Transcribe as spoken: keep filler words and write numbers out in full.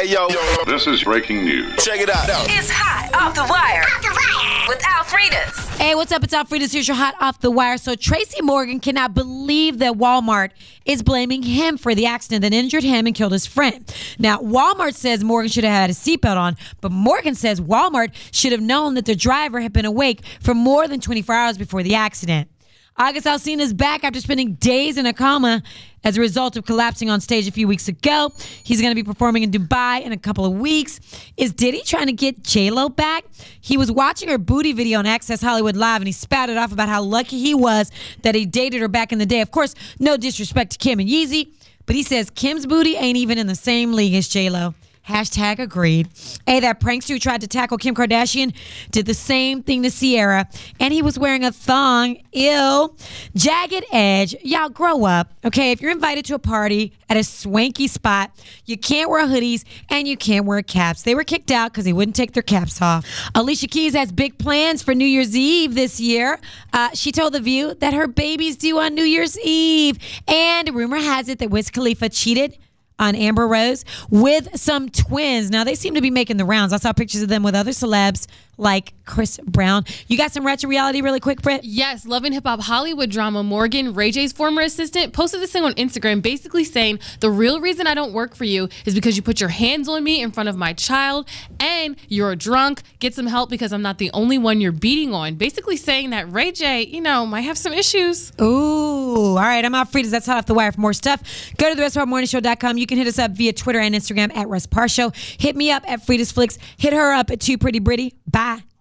Hey, yo. yo. This is breaking news. Check it out. It's Hot Off the Wire. Off the Wire. With Alfredas. Hey, what's up? It's Alfredas. Here's your Hot Off the Wire. So Tracy Morgan cannot believe that Walmart is blaming him for the accident that injured him and killed his friend. Now, Walmart says Morgan should have had a seatbelt on, but Morgan says Walmart should have known that the driver had been awake for more than twenty-four hours before the accident. August Alsina is back after spending days in a coma as a result of collapsing on stage a few weeks ago. He's going to be performing in Dubai in a couple of weeks. Is Diddy trying to get J-Lo back? He was watching her booty video on Access Hollywood Live, and he spouted off about how lucky he was that he dated her back in the day. Of course, no disrespect to Kim and Yeezy, but he says Kim's booty ain't even in the same league as J-Lo. Hashtag agreed. Hey, that prankster who tried to tackle Kim Kardashian did the same thing to Ciara, and he was wearing a thong. Ew. Jagged Edge. Y'all grow up, okay? If you're invited to a party at a swanky spot, you can't wear hoodies and you can't wear caps. They were kicked out because they wouldn't take their caps off. Alicia Keys has big plans for New Year's Eve this year. Uh, she told The View that her baby's due on New Year's Eve. And rumor has it that Wiz Khalifa cheated on Amber Rose with some twins. Now, they seem to be making the rounds. I saw pictures of them with other celebs like Chris Brown. You got some retro reality really quick, Britt? Yes, Love and Hip Hop Hollywood drama Morgan, Ray J's former assistant, posted this thing on Instagram basically saying, the real reason I don't work for you is because you put your hands on me in front of my child and you're drunk. Get some help because I'm not the only one you're beating on. Basically saying that Ray J, you know, might have some issues. Ooh, all right. I'm Alfredas. That's Hot Off the Wire. For more stuff, go to the rest of our morning show dot com. You can hit us up via Twitter and Instagram at Russ Parr Show. Hit me up at Frida's Flicks. Hit her up at Too Pretty Britty. Bye.